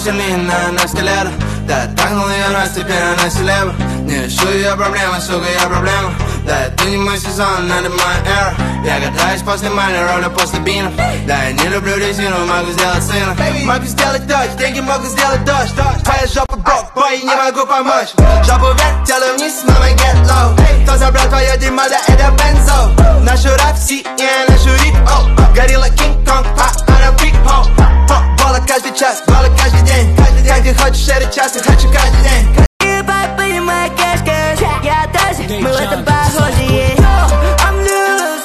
сильнее на эскалатор. Да, тагнул ее раз, теперь она селеба. Не решу ее проблемы, сука, я проблема. Да, это не мой сезон, надо моя эра. Я катаюсь после майна, роля после бинов. Да, я не люблю резину, могу сделать сына. Могу сделать дождь, деньги могу сделать дождь. Твоя жопа брок, бой, не могу помочь. Жопу вверх, тело вниз, мама get low. Кто забрал твое дерьмо, да это бензо. Нашу рап, CNN, нашу рип, горилла Кинг-Конг, она пик-хоу. Бола каждый час, бола каждый день. Как ты хочешь, это часто, хочу каждый день. Понимаю, кэш, я тоже, мы в этом похожи, yeah. I'm loose,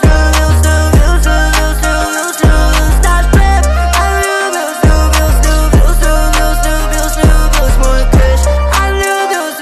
наш рэп. I'm loose, мой кэш. I'm loose,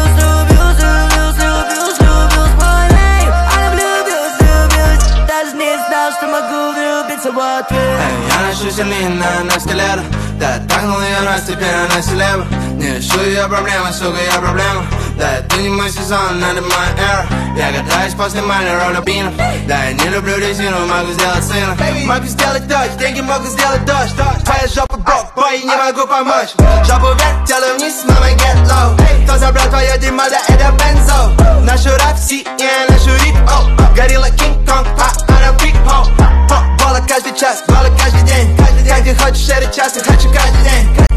мой нейм. I'm loose, даже не знал, что могу влюбиться в ответ. Я ношу сильнее на эскалатор. Да, тагнул ее раз, теперь она селеба. Не решу ее проблемы, сука, я проблема. Да, это не мой сезон, надо моя эра. Я катаюсь после майна, роля бинов. Да, я не люблю резину, могу сделать сына. Могу сделать дождь, деньги могу сделать дождь. Твоя жопа брок, бой, не могу помочь. Жопу вверх, тело вниз, мама get low. Кто забрал твое дерьмо, да это бензо. Нашу рап, CNN, нашу рип, горилла Кинг-Конг, она пик-хоу. Бола каждый час, бола каждый день. Как ты хочешь, это часто, хочу каждый день.